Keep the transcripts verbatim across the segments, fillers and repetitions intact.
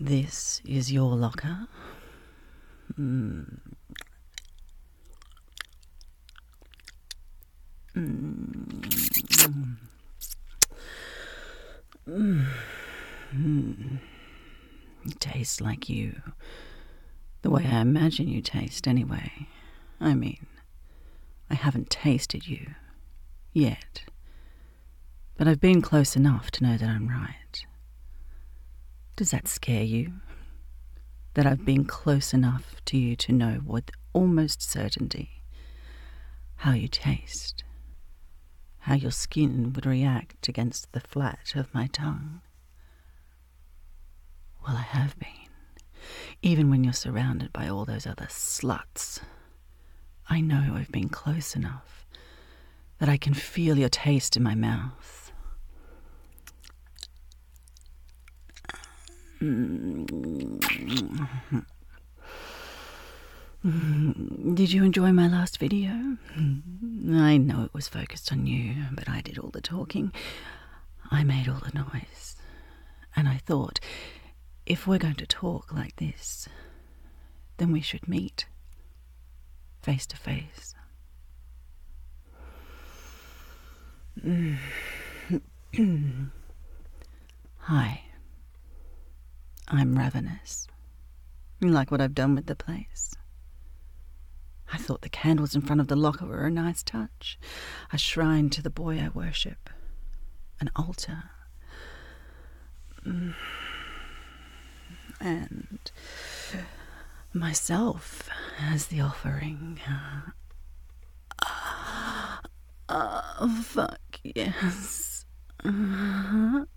This is your locker. Mm. Mm. Mm. Mm. You taste like you. The way I imagine you taste, anyway. I mean, I haven't tasted you yet, but I've been close enough to know that I'm right. Does that scare you? That I've been close enough to you to know with almost certainty how you taste, how your skin would react against the flat of my tongue? Well, I have been. Even when you're surrounded by all those other sluts, I know I've been close enough that I can feel your taste in my mouth. Did you enjoy my last video? I know it was focused on you, but I did all the talking. I made all the noise. And I thought, if we're going to talk like this, then we should meet face to face. Hi, I'm ravenous. You like what I've done with the place? I thought the candles in front of the locker were a nice touch, a shrine to the boy I worship, an altar. And myself as the offering. Oh, fuck yes. Mm,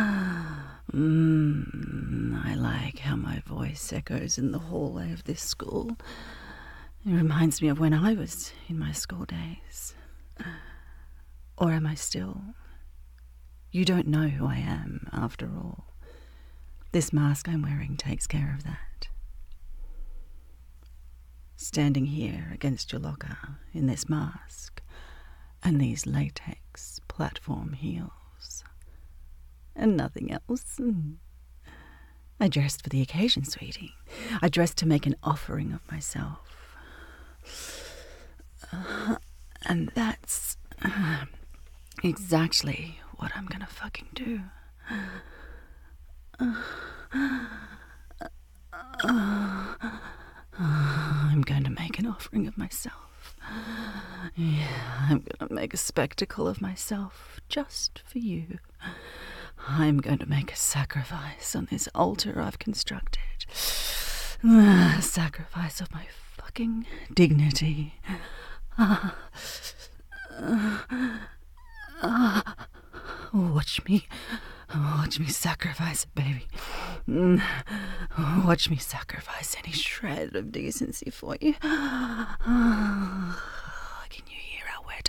I like how my voice echoes in the hallway of this school. It reminds me of when I was in my school days. Or am I still? You don't know who I am, after all. This mask I'm wearing takes care of that. Standing here against your locker in this mask and these latex platform heels and nothing else. I dressed for the occasion, sweetie. I dressed to make an offering of myself. Uh, and that's uh, exactly what I'm gonna fucking do. Uh, uh, I'm going to make an offering of myself. Yeah, I'm going to make a spectacle of myself just for you. I'm going to make a sacrifice on this altar I've constructed. A sacrifice of my fucking dignity. Uh, uh, uh, watch me. Watch me sacrifice it, baby. Watch me sacrifice any shred of decency for you. Can you hear how wet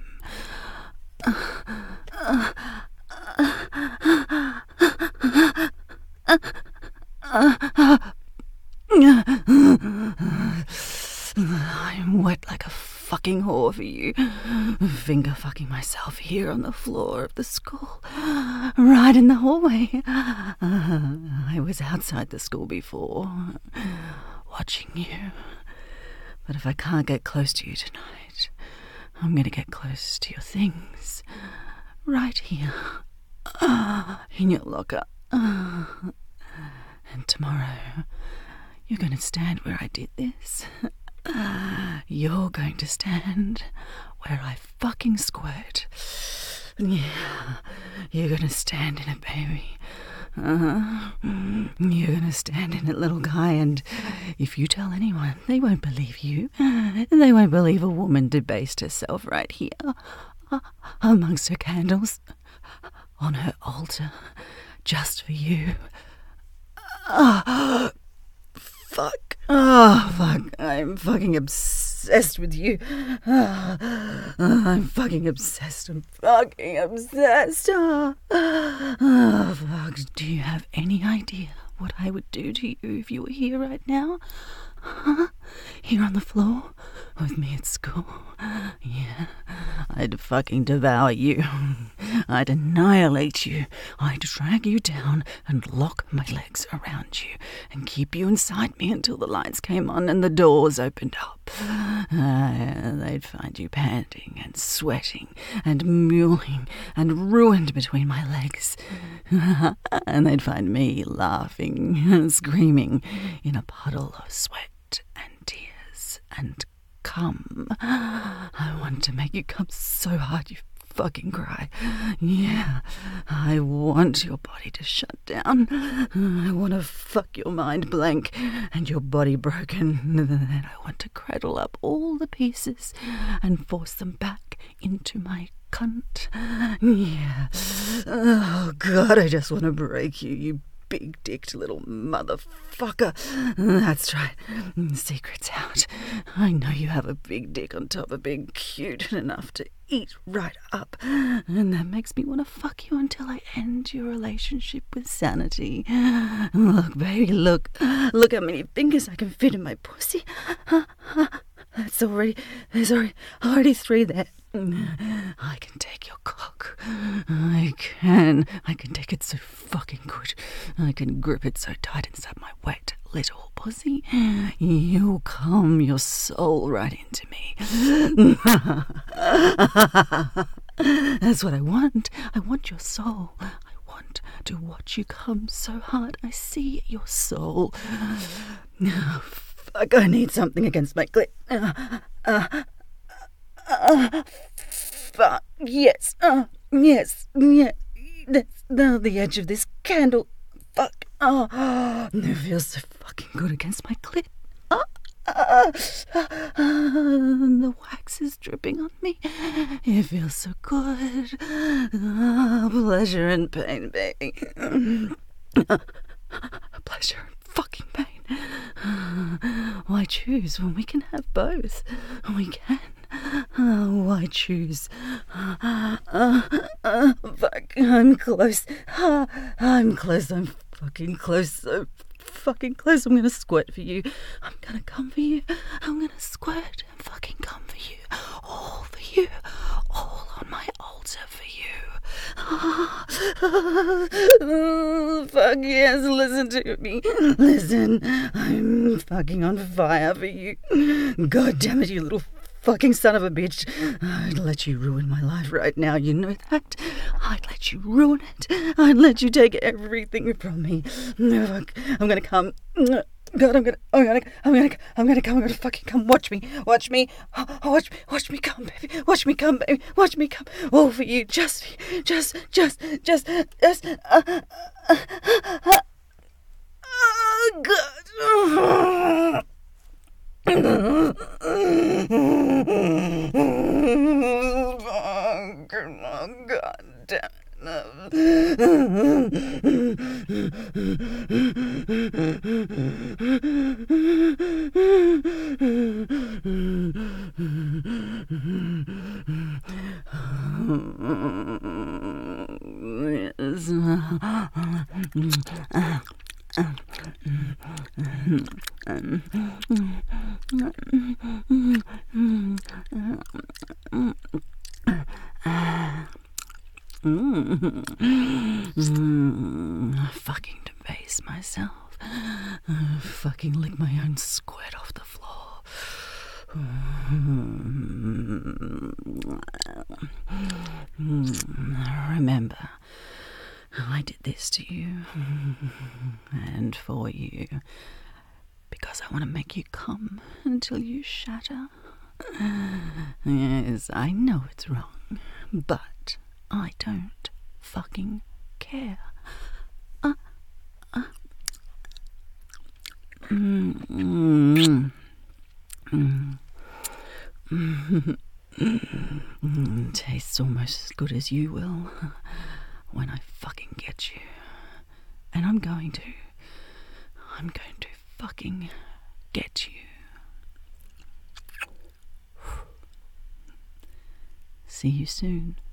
I am? I'm wet like a fucking whore for you. Finger fucking myself here on the floor of the school. Right in the hallway. Uh, I was outside the school before, watching you. But if I can't get close to you tonight, I'm gonna get close to your things. Right here. Uh, in your locker. Uh, and tomorrow, you're gonna stand where I did this. You're going to stand where I fucking squirt. Yeah, you're gonna stand in it, baby. Uh-huh. You're gonna stand in it, little guy, and if you tell anyone, they won't believe you. They won't believe a woman debased herself right here, uh, amongst her candles, on her altar, just for you. Uh, fuck. Oh, fuck. I'm fucking obsessed with you. Oh, I'm fucking obsessed. I'm fucking obsessed. Oh, oh, fuck. Do you have any idea what I would do to you if you were here right now? Huh? here on the floor with me at school. Yeah, I'd fucking devour you. I'd annihilate you. I'd drag you down and lock my legs around you and keep you inside me until the lights came on and the doors opened up. Uh, they'd find you panting and sweating and mewling and ruined between my legs. And they'd find me laughing and screaming in a puddle of sweat and tears and cum. I want to make you come so hard you fucking cry. Yeah, I want your body to shut down. I want to fuck your mind blank and your body broken. And I want to cradle up all the pieces and force them back into my cunt. Yeah. Oh, God, I just want to break you, you big-dicked little motherfucker. That's right. Secret's out. I know you have a big dick on top of being cute enough to eat right up. And that makes me want to fuck you until I end your relationship with sanity. Look, baby, look. Look how many fingers I can fit in my pussy. That's already, there's already, already three there. I can take your cock. I can. I can take it so fucking good. I can grip it so tight inside my wet little pussy. You'll come your soul right into me. That's what I want. I want your soul. I want to watch you come so hard I see your soul. Fuck, I need something against my clit. Uh, uh, uh, fuck, yes, uh, yes, yeah, that's the, the edge of this candle. Fuck, oh, it feels so fucking good against my clit. Uh, uh, uh, the wax is dripping on me. It feels so good. Uh, pleasure and pain, baby. Uh, pleasure and fucking pain. Why choose when we can have both? We can. Uh, why choose? Uh, uh, uh, fuck, I'm close. Uh, I'm close. I'm fucking close. So fucking close. I'm gonna squirt for you. I'm gonna come for you. I'm gonna squirt and fucking come for you. All for you. All on my altar for you. Oh, fuck yes, listen to me. Listen, I'm fucking on fire for you. God damn it, you little fucking son of a bitch. I'd let you ruin my life right now, you know that? I'd let you ruin it. I'd let you take everything from me. Fuck, I'm gonna come. God, I'm gonna, I'm gonna, I'm gonna, I'm gonna come, I'm gonna fucking come. Watch me, watch me, watch me, watch me come, baby. Watch me come, baby. Watch me come. All for you, just for you, just, just, just, just. Uh, uh, uh, uh, oh, God. Oh, God damn it. Mm, fucking debase myself. Uh, fucking lick my own squirt off the floor. Remember, I did this to you and for you because I want to make you come until you shatter. Yes, I know it's wrong, but I don't fucking care. Uh, uh. Mm, mm, mm, mm, mm. Tastes almost as good as you will when I fucking get you. And I'm going to. I'm going to fucking get you. See you soon.